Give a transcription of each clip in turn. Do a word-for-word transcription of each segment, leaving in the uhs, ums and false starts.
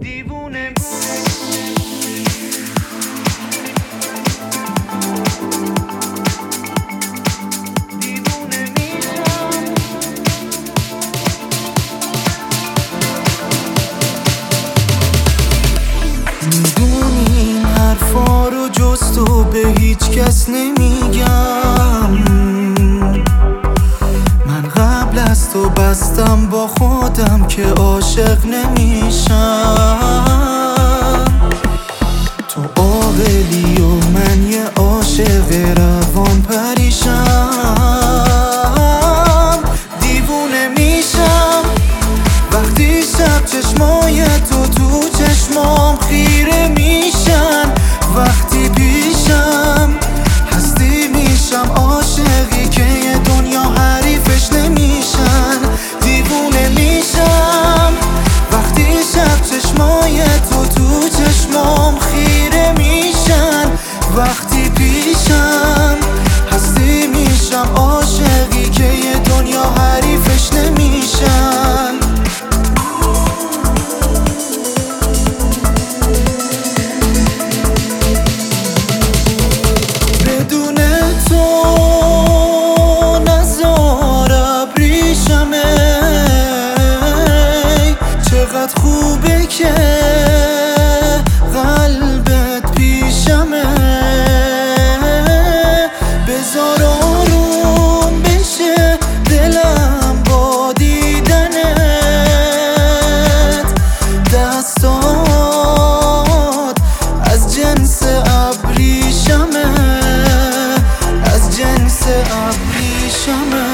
دیوونه میدونی این حرفا رو جز تو به هیچ کس نمیگم. من قبل از تو بستم با خودم که عاشق نمیشم. تو عاقلی و من یه عاشق روان پریشم. دیوونه میشم وقتی شب چشمای تو تو چشمام خیره میشن. وقتی پیشم هستی میشم عاشقی که یه دنیا حریفش نمیشن. دیوونه میشم وقتی شب چشمای تو تو چشمام خیره میشن. وقتی پیشم هستی میشم عاشقی که یه دنیا حریفش نمیشن. چقدر خوبه که قلبت پیشمه. بذار آروم بشه دلم با دیدنت. دستات از جنس ابریشمه، از جنس ابریشمه.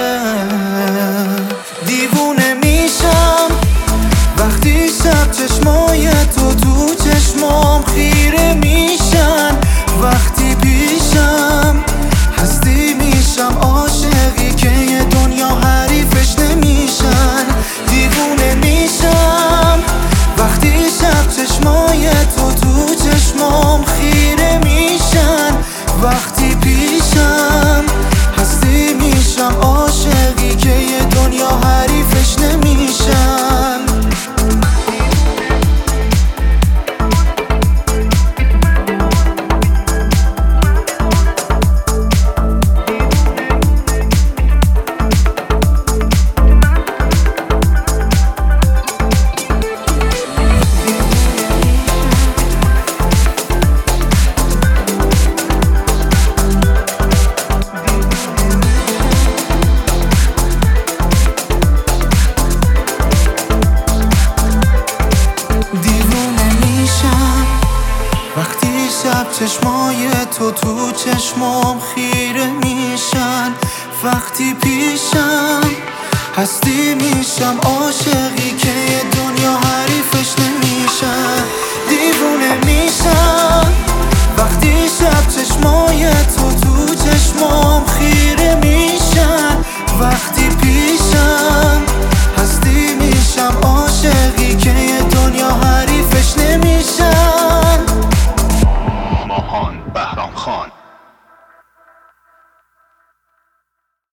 دیوونه میشم وقتی شب چشمای تو تو چشمام خیره میشن. وقتی پیشم هستی میشم عاشقی که یه دنیا حریفش نمیشن. دیوونه میشم وقتی شب چشمای تو تو چشمام خیره میشن. وقتی پیشم هستی میشم عاشقی که یه دنیا حریفش نمیشن. وقتی شب چشمای تو تو چشمام خیره میشن. وقتی پیشم هستی میشم عاشقی که یه دنیا حریفش نمیشن. دیوونه میشم